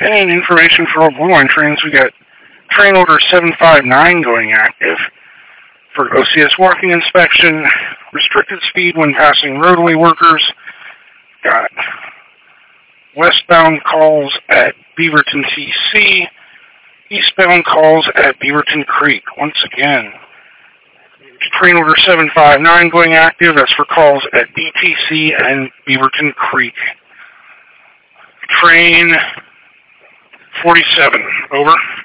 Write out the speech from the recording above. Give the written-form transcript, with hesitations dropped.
And information for all Blue Line trains, we got train order 759 going active for OCS walking inspection, restricted speed when passing roadway workers. Got westbound calls at Beaverton TC, eastbound calls at Beaverton Creek. Once again, train order 759 going active. That's for calls at BTC and Beaverton Creek. Train 47, over.